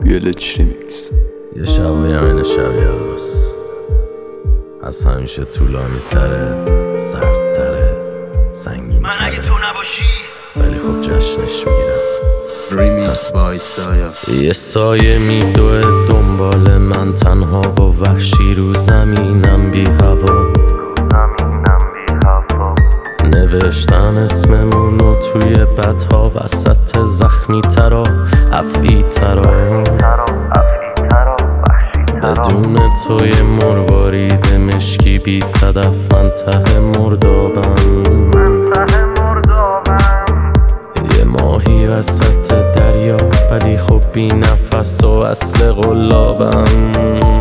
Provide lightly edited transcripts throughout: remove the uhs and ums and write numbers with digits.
ویلج ریمیکس. یه شب و یمین شب یلوس از همیشه طولانی تره، سرد تره، سنگین من اگه تره، تو نباشی ولی خب جشنش میگیرم. ریمیکس بای سایه. یه سایه میدوه دنبال من، تنها و وحشی رو زمینم بی هوا. نوشتن اسممونو توی بدها، وسط زخمی ترا، افعی ترا. بدون توی مروارید مشکی بی صدف، من ته مردابم. یه ماهی وسط دریا، ولی خب بی نفس و اصل قلابم.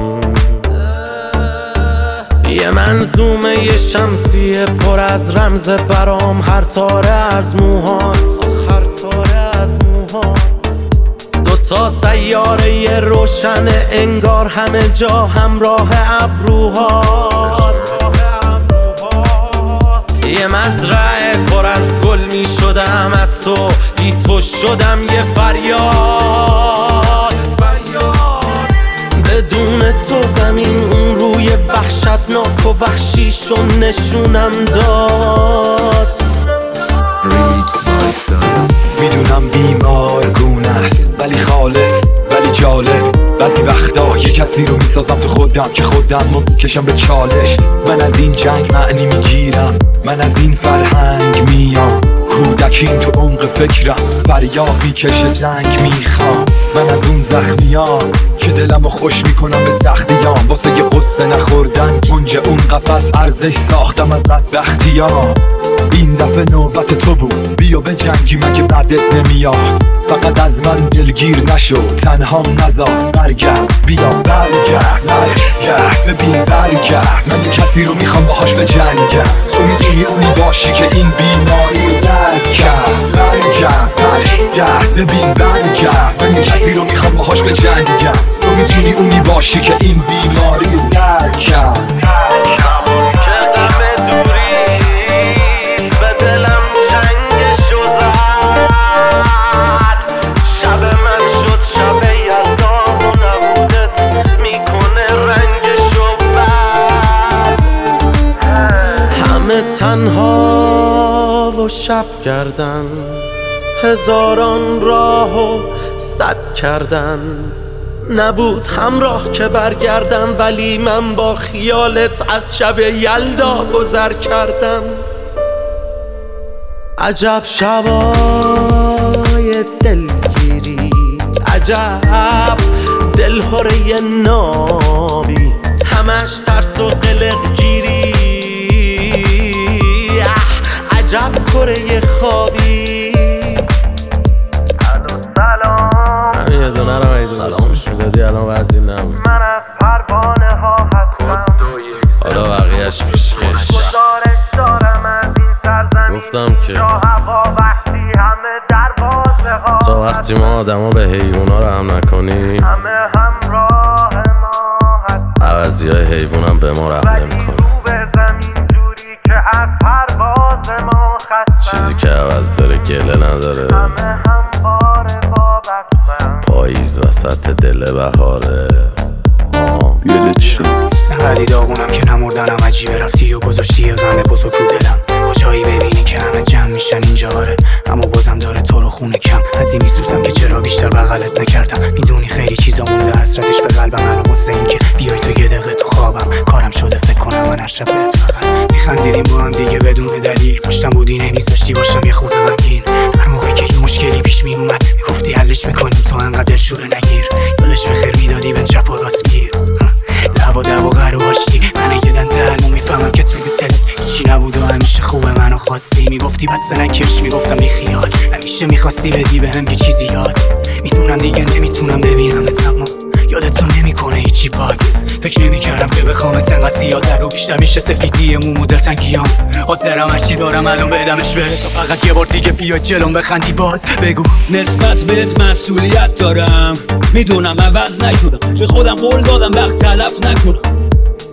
یه منظومه یه شمسیه پر از رمز برام، هر تاره از موهات، هر تاره از موهات. دوتا سیاره یه روشنه، انگار همه جا همراه ابروهات. یه مزرعه پر از گل می شدم از تو، بی تو شدم یه فریاد. بدون تو زمین اون روی وحشتناک و وحشیشو نشونم داد. ریمیکس بای سایه. میدونم بیمارگونه است ولی خالص، ولی جالب. بعضی وقتا یه کسی رو میسازم تو خودم که خودم رو بکشم به چالش. من از این جنگ معنی میگیرم، من از این فرهنگ میام. کودکیم تو عمق فکرم، فریاد میکشه جنگ میخوام. من از اون زخمیام که دلمو خوش میکنم به سختیام. واسه یه قصه نخوردن گنج اون قفس ارزش ساختم از بدبختیام. این دفعه نوبت تو بود، بیا به جنگی من که بعدت نمیاد. فقط از من دلگیر نشو، تنهام نذار. برگرد، بیا برگرد، ببین برگرد. من یه کسی رو میخوام باهاش به جنگم. تو میتونی اونی باشی که این بیماری رو درک کرد. برگرد، ببین برگرد. من یه کسی رو میخوام باهاش به جنگم. تو میتونی اونی باشی که این بیماری رو درک کرد. تنها و شب کردن، هزاران راه و صد کردن. نبود همراه که برگردم، ولی من با خیالت از شب یلدا گذر کردم. عجب شبای دلگیری، عجب دلهوره نابی، همش ترس و قلق گیری. عجب کره خوابی. سلام، یه دونه رو سلامش میدادی الان وزی نبود. من از پروانه ها هستم، حالا بقیهش پیش خیش. گزارش دارم از این سرزمین، گفتم که جا هوا وحشی، همه دروازه ها. تا وقتی ما آدما به حیوونا رحم نکنیم، همه همراه ما هستن. عوضی های حیوون هم به ما رحم نمیکنه. رو به زمین جوری که از پرواز ما خستن. چیزی که عوض داره گله نداره. همه همواره وابستن. پاییز وسط دل بهاره. ویلج ریمیکس. ولی داغونم که نمردنم عجیبه. رفتی و گذاشتی یه غم بزرگ رو دلم. کجایی ببینی که همه جمع میشن اینجا آره، اما بازم داره تو رو خونه کم. از این میسوزم که چرا بیشتر بغلت نکردم. میدونی خیلی چیزا مونده حسرتش به قلبم. الان واسه این که بیای تو یه دقیقه تو خوابم، کارم شده فکر کنم من هر شب بهت فقط میخندیدیم با هم دیگه بدون دلیل. پشتم بودی نمیذاشتی باشم یه خورده غمگین. هر موقع که یه مشکلی پیش میومد میگفتی حلش میکنیم، تو انقدر دلشوره نگیر. یادش بخیر میدادی بهم چپ و راست گیر. دعوا قرو هاشتی من یه دنده میفهمم که توی دلت هیچی نبود و همیشه خوبه منو خواستی. میگفتی بس نکش، میگفتم بیخیال. همیشه میخواستی بدی بهم یه چیزی یاد. میدونم دیگه نمیتونم ببینم تمام، یادتو نمیکنه هیچی باگ. فکر نمیکردم که بخوامت انقدر زیادتر و بیشتر میشه سفیدی موم و دلتنگیام. حاضرم هرچی دارم الان بدمش بره، تا فقط یه بار دیگه بیا جلوم بخندی باز بگو. نسبت بهت مسئولیت دارم، میدونم عوض نکنم، به خودم قول دادم وقت تلف نکنم.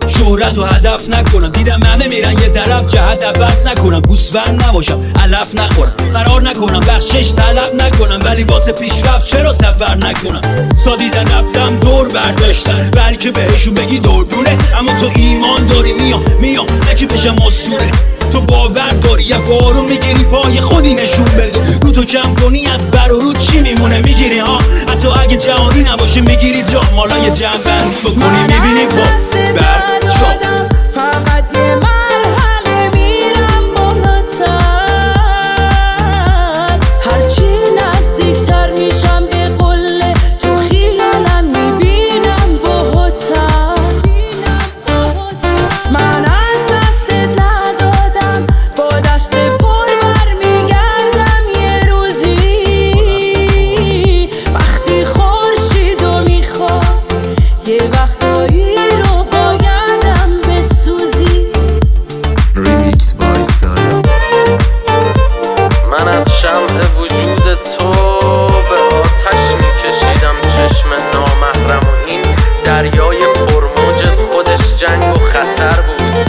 شهرت و هدف نکنم. دیدم همه میرن یه طرف، جهت عوض نکنم. گوسفند نباشم، علف نخورم، قرار نکنم بخشش طلب نکنم. ولی واسه پیشرفت چرا سفر نکنم؟ تا دیدن رفتم دور برداشتن، بلکه بهشون بگی دوربونه. اما تو ایمان داری میام نکی بشم اسطوره. تو باور داری یه بارو میگیری پای خودی نشون بده. رو تو کم کنی از بر و رو چی میمونه؟ میگیری ها، حتی اگه جهانی نباشه میگیری جا. مالا یه جمع بندی بکنی میبینی بر جا. فقط یه مرحله میرم بالاتر، هرچی نزدیکتر میشم به قله تو خیالم میبینم باهاتر. من از دستت ندادم، با دست پر برمیگردم یه روزی. وقتی خورشیدو میخوام یه وقتایی رو بایدم بسوزی. Remix by Saya. من از شمع وجود تو به آتش میکشیدم چشم نامحرم و این دریای پرموج خودش جنگ و خطر بود.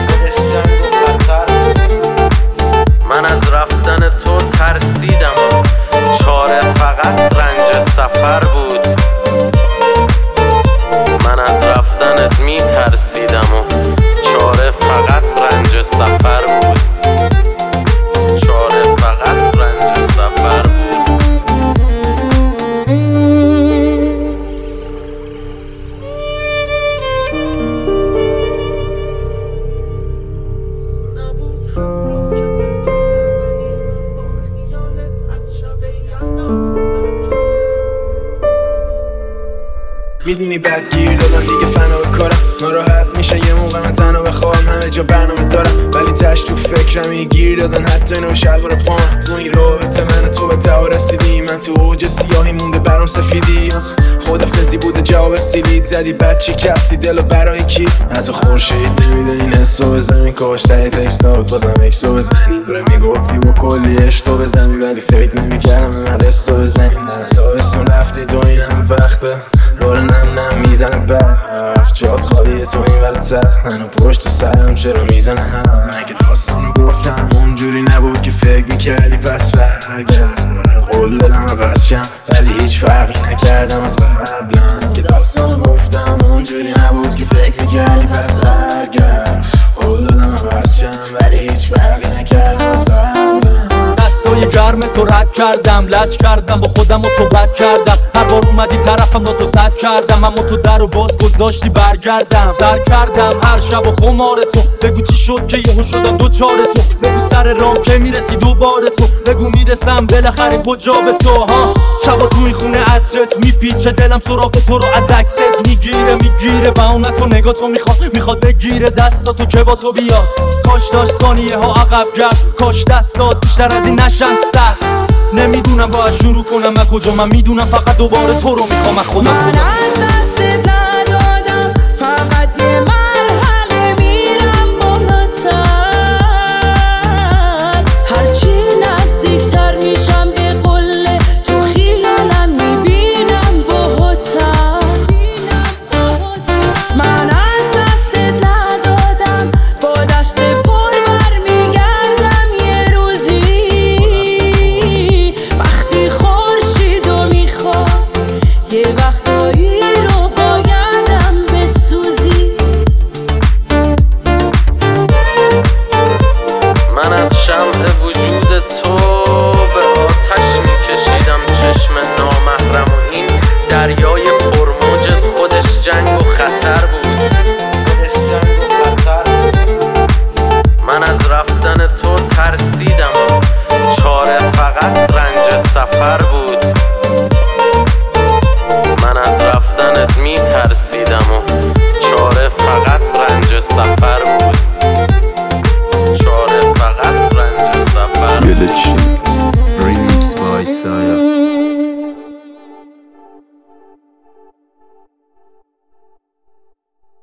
من از رفتن تو ترسیدم و چاره فقط رنج سفر بود. من از رفتنت میترسیدم و چاره فقط رنج سفر بود. چاره فقط رنج سفر بود. میدونی بد گیر دادن دیگه فنا به کارم. ناراحت میشه یه موقع من تنها بخوام، همه جا برنامه دارم ولی تش تو فکرم این گیر دادن. حتی اینو شلوار پام تو این رابطه من تو به ته رسیدی. من تو اوج سیاهی مونده برام سفیدی. خدافزی بوده جواب سیلید زدی بچی کسی دلو برای کی؟ حتی خورشید نمیده این حسو بزنی. کاش ته تکستات بازم اکسو بزنی. دوره میگفتی با کلی عشقو بزنی ولی فکر نمیکردم به من رستو بزنی. نه سایستون رفتی تو این همه وقته داره نم میزنه برف. جات خالیه تو این ولی تخت منو پشت سرم چرا میزنه هم. مگه داستانو گفتم اونجوری نبود که فکر میکردی پس برگرد. قول دادم عوض شم ولی هیچ فرقی نکردم از قبلا. مگه داستانو گفتم اونجوری نبود که فکر میکردی پس برگرد. قول دادم عوض شم ولی هیچ فرقی نکردم از قبلا. دستای گرم تو رد کردم، لج کردم با خودم و تو بد کردم. هر بار اومدی طرفم با تو صد کردم، اما تو در و باز گذاشتی برگردم. سر کردم هر شب و خمار تو، بگو چی شد که یهو شدم دوچار تو. بگو سر رام که میرسی دوباره تو، بگو میرسم بالاخره کجا به تو. ها شبا تو این خونه عطرت میپیچه، دلم سراغ تو رو از عکست میگیره و اون تو نگاه تو میخواد بگیره دستاتو که با تو بیاد. کاش داشت ثانیه ها عقب گرد، کاش دستات بیشتر از این نشن سر. نمیدونم باید شروع کنم از کجا، من میدونم فقط دوباره تو رو میخوام از خودم. من از دست